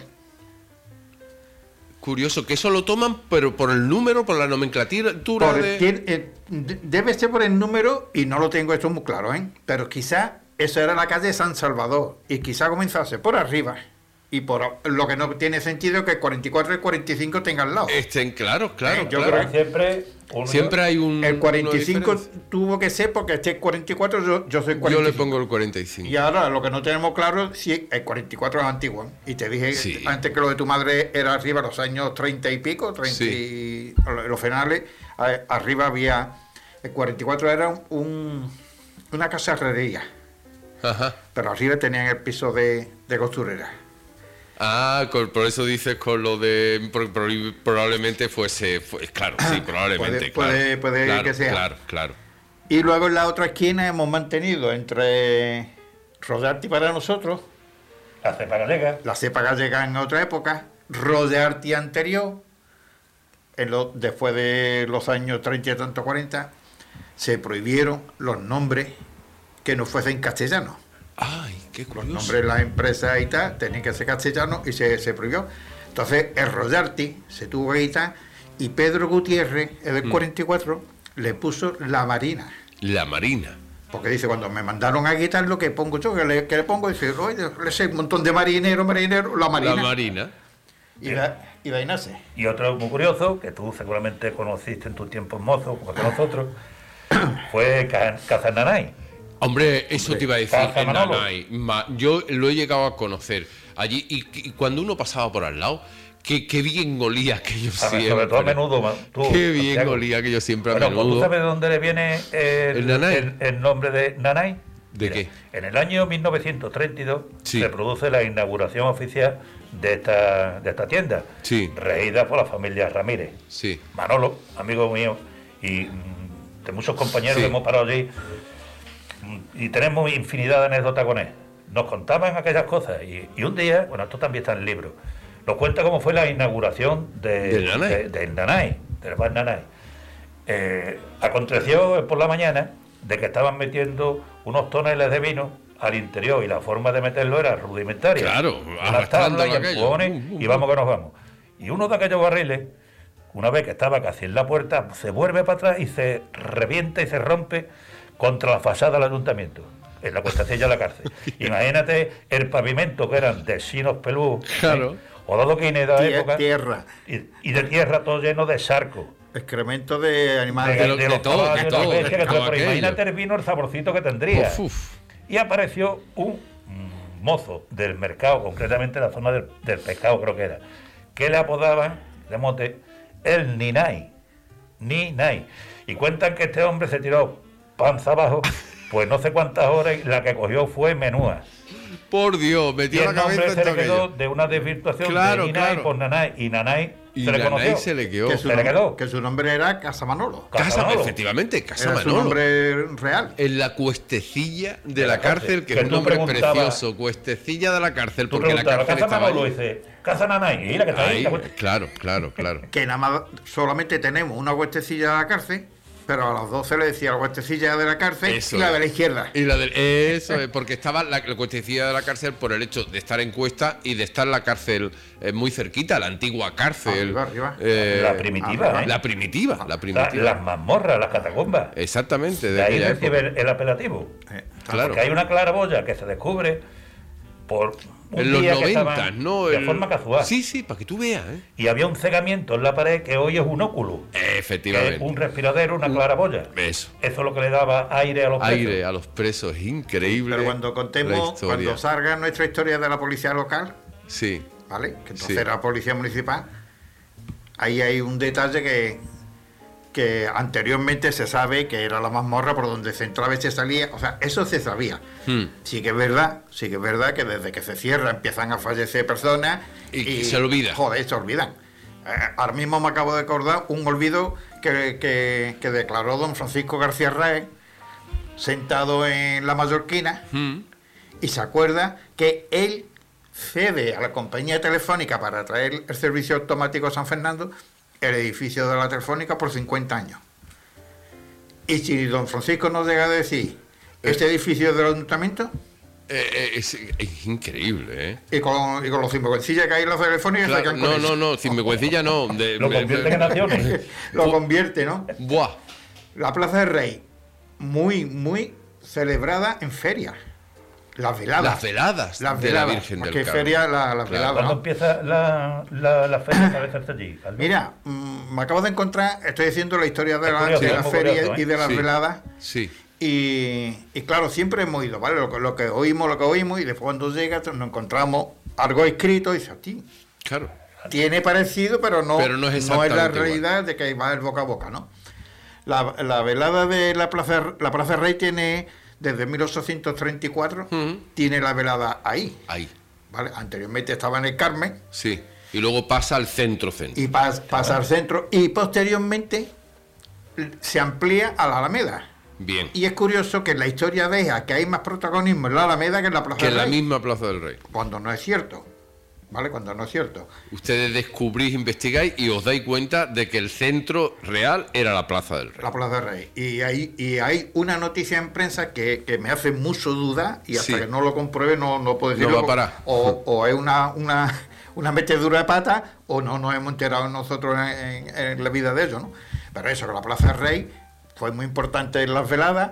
Curioso, que eso lo toman, pero por el número, por la nomenclatura Por de... el- tiene- eh, de- debe ser por el número, y no lo tengo esto muy claro, ¿eh? Pero quizá eso era la calle San Salvador, y quizá comenzase por arriba, y por lo que no tiene sentido que el cuarenta y cuatro y el cuarenta y cinco tengan al lado. Estén claros, claro, Eh, yo claro. creo Siempre, uno- Siempre hay un... El cuarenta y una cinco diferencia. tuvo que ser porque este es cuarenta y cuatro, yo, yo soy cuarenta y cinco. Yo le pongo el cuarenta y cinco. Y ahora lo que no tenemos claro es si el cuarenta y cuatro es antiguo. Y te dije Sí. antes que lo de tu madre era arriba, los años treinta y pico, treinta y, los finales, a- arriba había. El cuarenta y cuatro era un, una casa herrería, Ajá. pero arriba tenían el piso de, de costurera. Ah, con- por eso dices con lo de... por- por- probablemente fuese... fue- claro, sí, probablemente, Puede- puede- claro. puede Claro, que sea. Claro, claro. Y luego en la otra esquina hemos mantenido entre Rodearty para nosotros, la cepa gallega, la cepa gallega en otra época, Rodearty anterior, en lo- después de los años treinta y tanto, cuarenta, se prohibieron los nombres que no fuesen castellanos. Ay, qué Los curioso. nombres de las empresas y tal tenían que ser castellanos y se, se prohibió. Entonces el Rodearty se tuvo que quitar y Pedro Gutiérrez, el del Mm. cuarenta y cuatro, le puso la Marina. La Marina. Porque dice, cuando me mandaron a quitar lo que pongo yo, que le, que le pongo, dice, oye, le sé un montón de marineros, marineros, la Marina. La Marina. Y, la, y de ahí nace. y otro muy curioso, que tú seguramente conociste en tus tiempos mozos, como que nosotros, fue Ca- Cazananay. Hombre, eso te iba a decir, Caja en Manolo. Nanay. Ma- Yo lo he llegado a conocer allí y, y cuando uno pasaba por al lado, qué, qué bien olía aquello A ver, siempre. sobre todo a menudo. ma- Tú, Qué bien Santiago. olía aquello siempre a Bueno, pues, ¿tú menudo. sabes de dónde le viene el, ¿El Nanay? el- el nombre de Nanay? ¿De qué? En el año mil novecientos treinta y dos Sí. se produce la inauguración oficial de esta, de esta tienda, Sí. regida por la familia Ramírez. Sí. Manolo, amigo mío, y mm, de muchos compañeros Sí. que hemos parado allí, mm, y tenemos infinidad de anécdotas con él. Nos contaban aquellas cosas, y, y un día, bueno, esto también está en el libro, nos cuenta cómo fue la inauguración de, ¿Del Nanay? de- del Nanay, del bar Nanay. Eh, aconteció por la mañana de que estaban metiendo unos toneles de vino al interior y la forma de meterlo era rudimentaria. Claro, Una arrastrando tabla y aquello. empujones, Bum, bum, y vamos que nos vamos. Y uno de aquellos barriles, una vez que estaba casi en la puerta, se vuelve para atrás y se revienta y se rompe contra la fachada del ayuntamiento, en la cuestacilla de la cárcel. Imagínate el pavimento que eran de sinos peludos, Claro. ¿eh? o de adoquines de la Tie- época, tierra. y, y de tierra todo lleno de charco. excremento de animales. De, de lo- de de los todo, de caballos, de todo, las bestias, de que todo todo, pero aquello. imagínate el vino, el saborcito que tendría. Uf, uf. Y apareció un mm, mozo del mercado, concretamente en la zona del, del pescado creo que era, que le apodaban de mote el Ninay. Ninay. Y cuentan que este hombre se tiró panza abajo, pues no sé cuántas horas, y la que cogió fue menúa. Por Dios, Y metió la el nombre cabeza se en le todo quedó aquello. de una desvirtuación Claro, de Ninay claro. por Nanay. Y Nanay Y se le Nanay conoció. se le quedó. Que su, Se le nom- quedó. que su nombre era Casa Manolo. Casa Casa, Manolo. efectivamente, Casa Era su Manolo. nombre real. En la cuestecilla de, De la la cárcel, cárcel, que, que es un tú nombre preguntabas- precioso, cuestecilla de la cárcel, Tú porque la preguntabas, cárcel Casa estaba Manolo, allí. dice, Casa Nanay, y la que está ahí, Ahí, la cuesta- claro, claro, claro. Que nada más solamente tenemos una huestecilla de la cárcel, pero a las dos se le decía la huestecilla de la cárcel Eso y la es. de la izquierda. Y la de, eso es, porque estaba la, la cuestecilla de la cárcel por el hecho de estar en Cuesta y de estar la cárcel eh, muy cerquita, la antigua cárcel. Arriba, arriba. eh, la primitiva, arriba. ¿eh? la primitiva, la La- primitiva. las mazmorras, las catacumbas. Exactamente, de, De ahí aquella recibe época. el, el apelativo. Eh, Claro. Porque hay una claraboya que se descubre por un En los día que noventas, estaban ¿no? de El- forma casual. Sí, sí, para que tú veas, ¿eh? Y había un cegamiento en la pared que hoy es un óculo, que es Efectivamente. un respiradero, una claraboya. Eso. Eso es lo que le daba aire a los Aire presos. a los presos, increíble. Pero cuando la contemos, historia. cuando salga nuestra historia de la policía local, Sí. ¿vale? Que entonces Sí. era la policía municipal, ahí hay un detalle que, que anteriormente se sabe que era la mazmorra por donde se entraba y se salía, o sea, eso se sabía. Hmm. Sí que es verdad, sí que es verdad que desde que se cierra empiezan a fallecer personas Y se olvida. Joder, se olvidan. Eh, ahora mismo me acabo de acordar un olvido que, que, que declaró don Francisco García Raez, sentado en la Mallorquina, Hmm. y se acuerda que él cede a la compañía telefónica para traer el servicio automático a San Fernando el edificio de la telefónica por cincuenta años. Y si don Francisco nos llega a decir, este edificio es del ayuntamiento, Eh, eh, es, es increíble, ¿eh? y con, y con los sinvergüencillas que hay en la telefónica, se Claro, quedan con no, eso. no, no, sinvergüencilla no. De, Lo me- convierten me- en acciones. Lo convierte, ¿no? Buah. La Plaza del Rey, muy, muy celebrada en ferias. Las veladas. Las veladas Las de veladas, la Virgen del porque Carmen. feria, la, las Claro. veladas, ¿Cuándo ¿no? empieza la, la, la feria para hacerse allí? Aldo? Mira, mm, me acabo de encontrar, estoy diciendo la historia de, Es la, curioso, de es la muy feria curioso, ¿eh? y de las Sí. veladas. Sí. Y, y claro, siempre hemos ido, ¿vale? Lo, que- lo que oímos, lo que oímos, y después cuando llega nos encontramos algo escrito y dice, "Tío, Claro. tiene parecido, pero no, Pero no es la exactamente realidad de que va el boca a boca, ¿no? La, la velada de la Plaza, la Plaza Rey tiene, desde mil ochocientos treinta y cuatro, Ujú. tiene la velada ahí, Ahí. ¿vale? Anteriormente estaba en el Carmen, Sí. Y luego pasa al centro-centro. y pas- pasa al centro, y posteriormente se amplía a la Alameda. Bien. Y es curioso que la historia deja que hay más protagonismo en la Alameda que en la Plaza Que en del la Rey, misma Plaza del Rey. cuando no es cierto, ¿vale? Cuando no es cierto. Ustedes descubrís, investigáis y os dais cuenta de que el centro real era la Plaza del Rey. La Plaza del Rey. Y hay, y hay una noticia en prensa que, que me hace mucho duda, y hasta Sí. que no lo compruebe no, no puedo No decirlo. va a parar. O, o es una, una, una metedura de pata, o no nos hemos enterado nosotros en, en- en la vida de ellos, ¿no? Pero eso, que la Plaza del Rey fue muy importante en las veladas,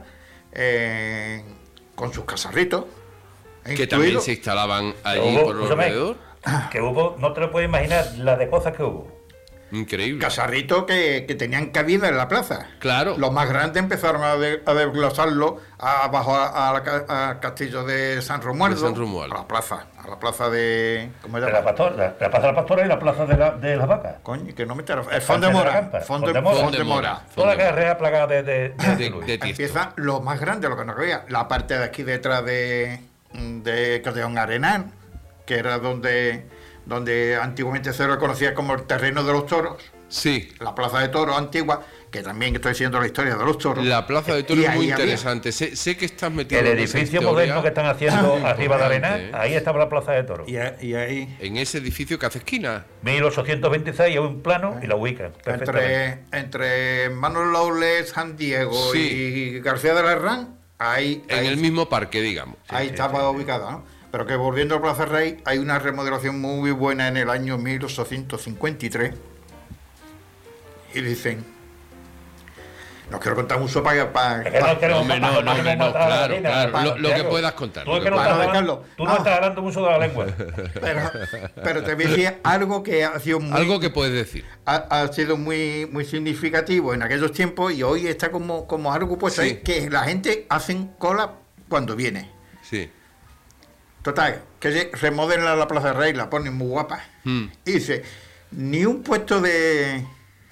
eh, con sus casarritos. Que también se instalaban allí Hubo- por los escúchame, alrededor. Que hubo, no te lo puedes imaginar la de cosas que hubo. Increíble. Casarritos que, que tenían cabida en la plaza. Claro. Los más grandes empezaron a, de- a desglosarlo abajo a- a la ca- al castillo de San Romualdo. De San Romualdo. A la plaza, a la plaza de... ¿Cómo se De llama? la, pastora, la, la plaza de la pastora y la plaza de, la, de las vacas. Coño, que no me entero. El Fond de Antes de la Mora. Campa. Fond de, Fond de Mora. Fond de Mora. Toda la Fondo. carrera plagada de, de, de, De- Luis. de Tiesto. Empieza lo más grande, lo que no había. La parte de aquí detrás de, de Castellón Arenal, que era donde, donde antiguamente se reconocía como el terreno de los toros. Sí. La plaza de toros antigua, que también estoy diciendo la historia de los toros. La Plaza de Toros Y es muy ahí había- interesante. Sé, sé que estás metido El en esa edificio historia. moderno que están haciendo arriba de Importante, Arenal, ¿eh? ahí estaba la plaza de toros. Y, a- y ahí, En ese edificio que hace esquina. mil ochocientos veintiséis es un plano y la ubican perfectamente. entre, entre Manuel Lawless, San Diego Sí. y García de la Herrán, ahí, En ahí, el mismo parque, digamos. ahí estaba ubicada, ¿no? Pero que volviendo a Plaza Rey, hay una remodelación muy buena en el año mil ochocientos cincuenta y tres. Y dicen, No quiero contar mucho para... para, Es que no para- queremos hombre, no, matar- no, hombre, no, matar a la claro, gallina, claro, para lo- lo que Santiago. puedas contar, Tú, lo es que que no puedas estás contar. hablando, tú no No. estás hablando mucho de la lengua. pero, pero te voy a decir algo que ha sido muy... Algo que puedes decir. ha, ha sido muy muy significativo en aquellos tiempos y hoy está como, como algo pues Sí. ahí, que la gente hacen cola cuando viene. Sí. Total, que se remodelan la Plaza del Rey, la ponen muy guapa. Mm. Y dice, ni un puesto de...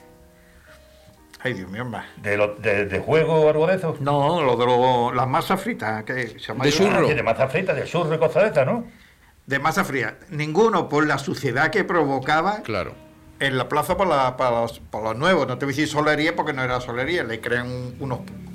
Ay, Dios mío, más. De, lo- de, de juego o algo de eso. No, lo de lo- las masas fritas, que se llama De yo- churro. Ah, sí, de masa frita, de churro y cosas de esas, ¿no? De masa fría. Ninguno por la suciedad que provocaba Claro. en la plaza por, la, para, los, para los nuevos. No te voy a decir solería porque no era solería, le crean un- unos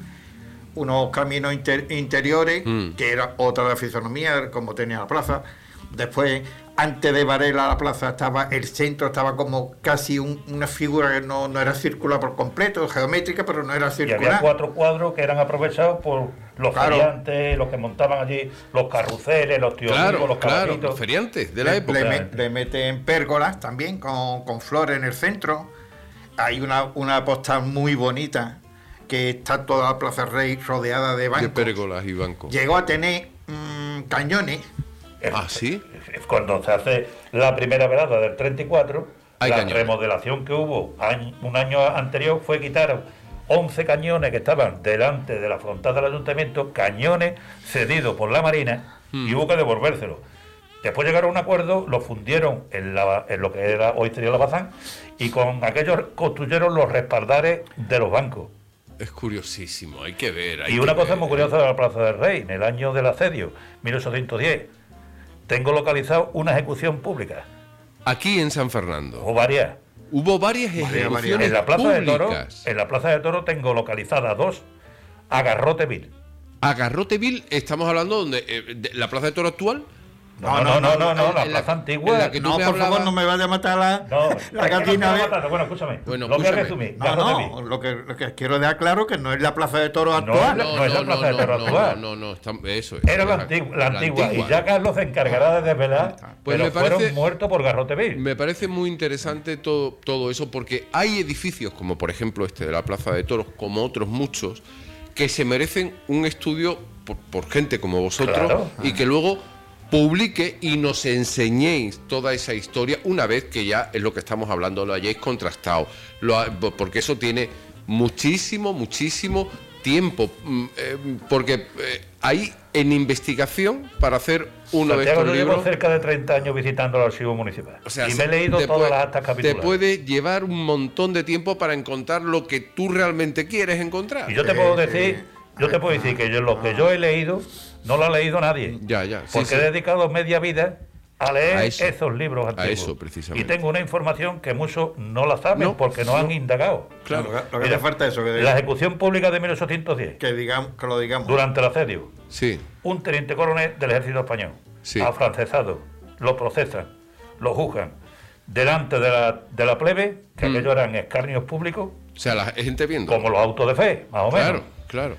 unos caminos inter- interiores, Mm. que era otra de la fisonomía, como tenía la plaza. Después, antes de Varela la plaza, estaba el centro estaba como casi un- una figura que no, no era circular por completo, geométrica, pero no era Y circular. había cuatro cuadros que eran aprovechados por los Claro. feriantes, los que montaban allí, los carruseles, los tíos Claro, los claro. caballitos. Feriantes de la le, época. le me- le meten pérgolas también con, con flores en el centro. Hay una, una postal muy bonita que está toda la Plaza Rey rodeada de De bancos. pérgolas y bancos. Llegó a tener mm, cañones. Ah, ¿sí? Cuando se hace la primera velada del treinta y cuatro, Hay la cañones. remodelación que hubo año- un año anterior fue quitar once cañones que estaban delante de la frontal del ayuntamiento, cañones cedidos por la Marina, Hmm. y hubo que devolvérselos. Después llegaron a un acuerdo, los fundieron en, la- en lo que era hoy sería la Bazán, y con aquellos construyeron los respaldares de los bancos. Es curiosísimo, hay que ver. hay Y que una cosa ver. muy curiosa de la Plaza del Rey, en el año del asedio, mil ochocientos diez, tengo localizado una ejecución pública, Aquí en San Fernando o varias. hubo varias varias. ejecuciones En la Plaza de Toro, públicas. en la Plaza de Toro tengo localizadas dos a garrote vil. A Garroteville estamos hablando donde eh, de la Plaza de Toro actual. No, no, no, no, no, en- la en la- Plaza en Antigua. la que tú No, me por favor, hablabas- no me vaya a matar la, No, la es que no gallina. te de- matando. Bueno, escúchame. Bueno, lo voy a escúchame. resumir. No, Garrote no, Vil. lo que, lo que quiero dejar claro que no es la Plaza de Toro No, actual. no, no es la Plaza de Toro no, actual. no, no, está- eso es. Era la Deja- antigua, la antigua, y ya Carlos se encargará de desvelar, Pues pero me parece- fueron muertos por garrote vil. Me parece muy interesante todo, todo eso porque hay edificios como por ejemplo este de la Plaza de Toros, como otros muchos, que se merecen un estudio por, por gente como vosotros Claro. y que luego publique y nos enseñéis toda esa historia una vez que ya es lo que estamos hablando, lo hayáis contrastado, lo ha- porque eso tiene muchísimo, muchísimo tiempo, mm, eh, porque eh, hay en investigación para hacer uno de Santiago, estos yo llevo libros. cerca de treinta años visitando el archivo municipal. O sea, y se- me he leído te todas puede- las actas Te capitulares. puede llevar un montón de tiempo para encontrar lo que tú realmente quieres encontrar. Y yo te Sí, puedo sí. decir, yo te puedo decir que yo, lo que yo he leído no lo ha leído nadie. Ya, ya. sí, Porque sí. he dedicado media vida a leer A eso. esos libros antiguos. eso, precisamente. Y tengo una información que muchos no la saben No, porque no, han indagado. Claro. Lo que, lo que Mira, hace falta es eso, que, La ejecución pública de mil ochocientos diez, que, digamos, que lo digamos. durante el asedio, Sí, un teniente coronel del ejército español, Sí. afrancesado, lo procesan, lo juzgan, delante de la, de la plebe, que Mm. aquellos eran escarnios públicos, o sea, la gente viendo. como los autos de fe, más o menos. Claro, claro.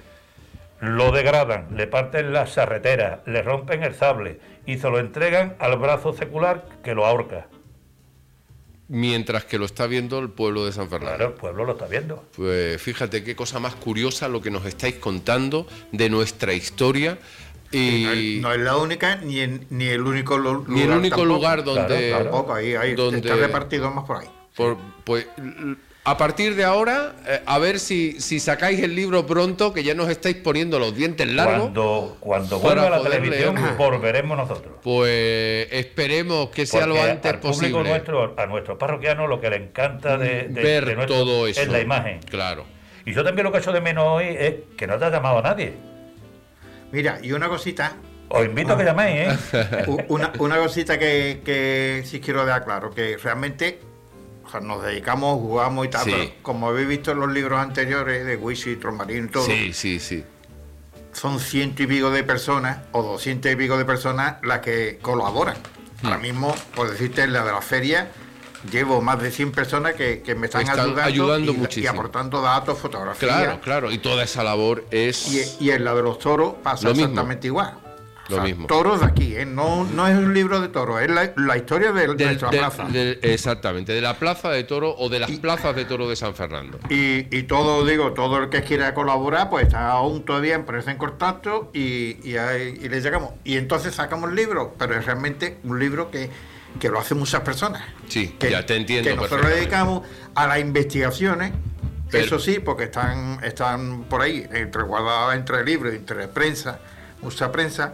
Lo degradan, le parten las charreteras, le rompen el sable y se lo entregan al brazo secular que lo ahorca. Mientras que lo está viendo el pueblo de San Fernando. Claro, el pueblo lo está viendo. Pues fíjate qué cosa más curiosa lo que nos estáis contando de nuestra historia y No es, no es la única ni, en- ni el único lu- lugar. ni el único tampoco. lugar donde, Claro, Tampoco, ahí, ahí donde- está repartido más por ahí. por- pues l- a partir de ahora, eh, a ver si, si sacáis el libro pronto, que ya nos estáis poniendo los dientes largos. Cuando, cuando para vuelva a la poder televisión, leerlo. volveremos nosotros. Pues esperemos que sea Porque lo antes al público posible. nuestro, a nuestros parroquianos, lo que le encanta de, de- ver de nuestro- todo eso. es la imagen. Claro. Y yo también lo que echo de menos hoy es que no te ha llamado a nadie. Mira, y una cosita, Os invito a que llaméis, ¿eh? u- una, una cosita que, que sí quiero dejar claro, que realmente o sea, nos dedicamos, jugamos y tal, Sí. pero como habéis visto en los libros anteriores de Wisi, Tromarín y todo, Sí, sí, sí. son ciento y pico de personas o doscientos y pico de personas las que colaboran. Hmm. Ahora mismo, por decirte, en la de la feria, llevo más de cien personas que, que me están, Están ayudando, ayudando y, y muchísimo. aportando datos, fotografías. Claro, claro. Y toda esa labor es. Y, y en la de los toros pasa Lo mismo. exactamente igual. O lo sea, mismo. Toros de aquí, ¿eh? no, no es un libro de toros, es la, la historia de, de Del- nuestra del- plaza. del- exactamente, de la plaza de toro o de las Y- plazas de toro de San Fernando. Y, y todo, digo, todo el que quiera colaborar, pues está aún todavía en ponerse en contacto y, y, ahí- y le llegamos. Y entonces sacamos el libro, pero es realmente un libro que, que lo hacen muchas personas. Sí, que, ya te entiendo Que nosotros perfectamente. dedicamos a las investigaciones, Pero- eso sí, porque están, están por ahí, entre guardadas entre libros, entre prensa, mucha prensa.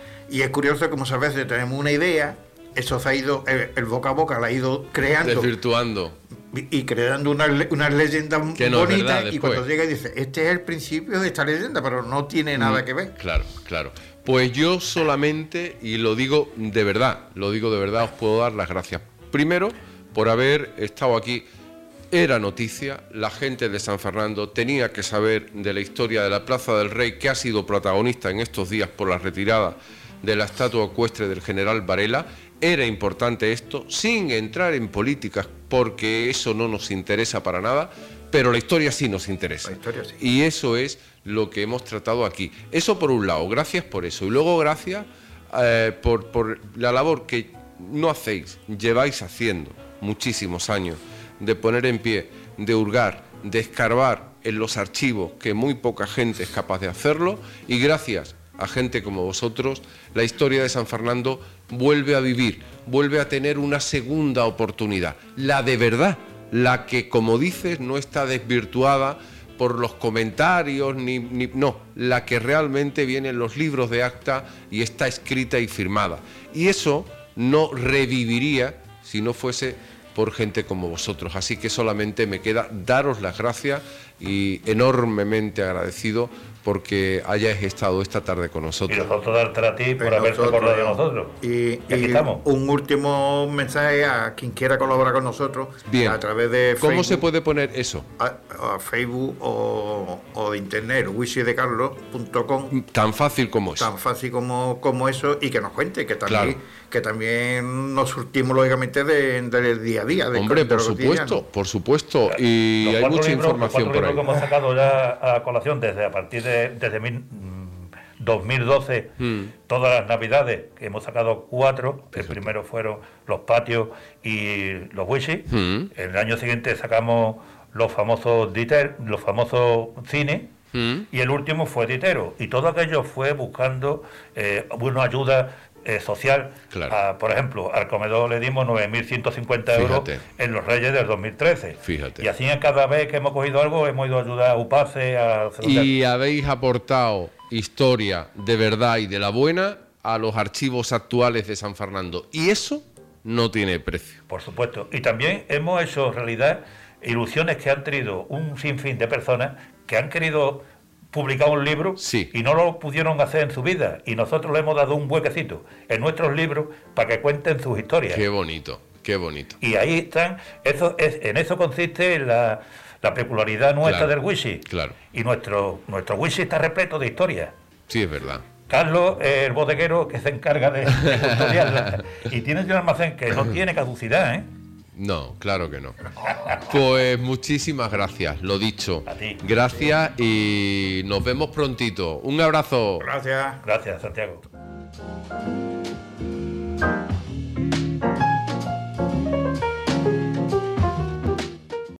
Y es curioso que muchas veces tenemos una idea, eso se ha ido, el, el boca a boca la ha ido creando. Desvirtuando. Y y creando unas le- unas leyendas Que no es bonitas verdad y después. cuando llega y dice, este es el principio de esta leyenda, pero no tiene nada que ver. Claro, claro. Pues yo solamente, y lo digo de verdad, lo digo de verdad, os puedo dar las gracias. Primero, por haber estado aquí. Era noticia, la gente de San Fernando tenía que saber de la historia de la Plaza del Rey, que ha sido protagonista en estos días por la retirada de la estatua ecuestre del general Varela. Era importante esto, sin entrar en políticas, porque eso no nos interesa para nada, pero la historia sí nos interesa. La historia sí. Y eso es lo que hemos tratado aquí. Eso por un lado, gracias por eso. Y luego gracias eh, por, por la labor que no hacéis, lleváis haciendo muchísimos años, de poner en pie, de hurgar, de escarbar en los archivos, que muy poca gente es capaz de hacerlo, y gracias a gente como vosotros, la historia de San Fernando vuelve a vivir, vuelve a tener una segunda oportunidad, la de verdad, la que, como dices, no está desvirtuada por los comentarios, ni, ni no, la que realmente viene en los libros de acta y está escrita y firmada. Y eso no reviviría si no fuese por gente como vosotros. Así que solamente me queda daros las gracias y enormemente agradecido porque hayáis estado esta tarde con Y nosotros. nosotros darte a ti por Pues haberte nosotros, acordado de nosotros. Y, Y aquí y estamos. un último mensaje a quien quiera colaborar con nosotros Bien. a través de ¿Cómo Facebook, se puede poner eso? a, a Facebook o, o de internet, wisidecarlos punto com, Tan fácil como eso. tan fácil como, como eso, y que nos cuente, que también, Claro. que también nos surtimos lógicamente de- del día a día. de- Hombre, de por lo supuesto, cotidiano. por supuesto. Y Los hay cuatro mucha libros- información los por cuatro ahí. libros que hemos sacado ya a colación desde a partir de desde mil, mm, dos mil doce, Mm. todas las navidades, que hemos sacado cuatro. El primero fueron Los Patios y Los Wishes. Mm. El año siguiente sacamos los famosos Diter, los famosos cines. Mm. Y el último fue Ditero. Y todo aquello fue buscando eh, una ayuda eh, social. Claro. A, por ejemplo, al comedor le dimos nueve mil ciento cincuenta euros Fíjate. en los Reyes del dos mil trece. Fíjate. Y así en cada vez que hemos cogido algo hemos ido a ayudar a UPACE, a... Y habéis aportado historia de verdad y de la buena a los archivos actuales de San Fernando. Y eso no tiene precio. Por supuesto. Y también hemos hecho realidad ilusiones que han tenido un sinfín de personas que han querido publicar un libro Sí. y no lo pudieron hacer en su vida. Y nosotros le hemos dado un huequecito en nuestros libros para que cuenten sus historias. Qué bonito, qué bonito. Y ahí están, eso es, en eso consiste la, la peculiaridad nuestra Claro, del Wishi. claro. Y nuestro, nuestro Wishi está repleto de historias. Sí, es verdad. Carlos es el bodeguero que se encarga de, de custodiarla. Y tiene un almacén que no tiene caducidad, ¿eh? No, claro que no. Pues muchísimas gracias, lo dicho. A ti. Gracias y nos vemos prontito. Un abrazo. Gracias. Gracias, Santiago.